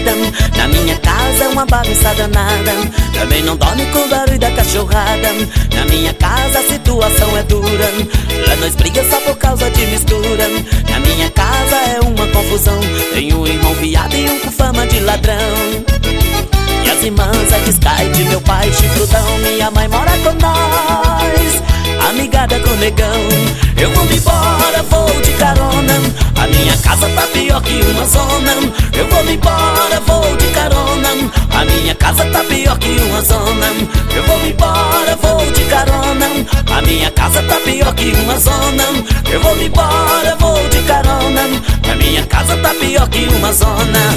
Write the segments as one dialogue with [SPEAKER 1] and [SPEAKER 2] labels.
[SPEAKER 1] molecada. Na minha casa é uma bagunça danada. Também não dorme com o barulho da cachorrada. Na minha casa a situação é dura. Lá nós briga só por causa de mistura. Na minha casa é uma confusão. Tenho um irmão viado e um com fama de ladrão. E as irmãs é descarte, meu pai chifrudão. Minha mãe mora com nós, amigada com negão. Eu vou me embora, vou de carona. A minha casa tá pior que uma zona. Eu vou me embora, vou de carona. A minha casa tá pior que uma zona. Eu vou me embora, vou de carona. A minha casa tá pior que uma zona. Eu vou me embora, vou de carona. A minha casa tá pior que uma zona.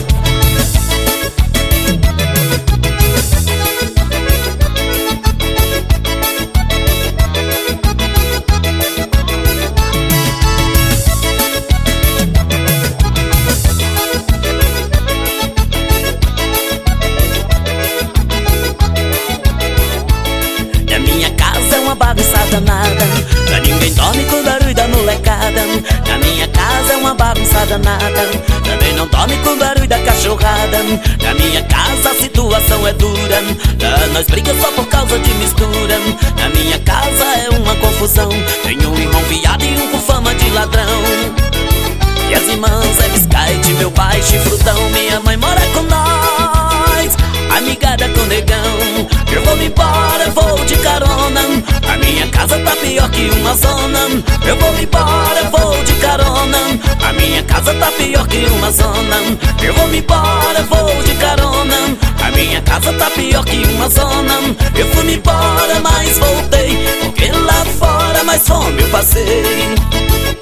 [SPEAKER 1] Bagunçada nada, pra ninguém dorme com o barulho da molecada. Na minha casa é uma bagunçada nada. Também não dorme com o barulho da cachorrada. Na minha casa a situação é dura. Lá nós briga só por causa de mistura. Na minha casa é uma confusão. Tenho um irmão viado e um com fama de ladrão. E as irmãs é biscate, meu pai chifrudão. Minha mãe mora com nós, amigada com negão. Eu vou me embora, vou de carona. A minha casa tá pior que uma zona. Eu vou me embora, vou de carona. A minha casa tá pior que uma zona. Eu vou me embora, vou de carona. A minha casa tá pior que uma zona. Eu fui me embora, mas voltei, porque lá fora mais fome eu passei.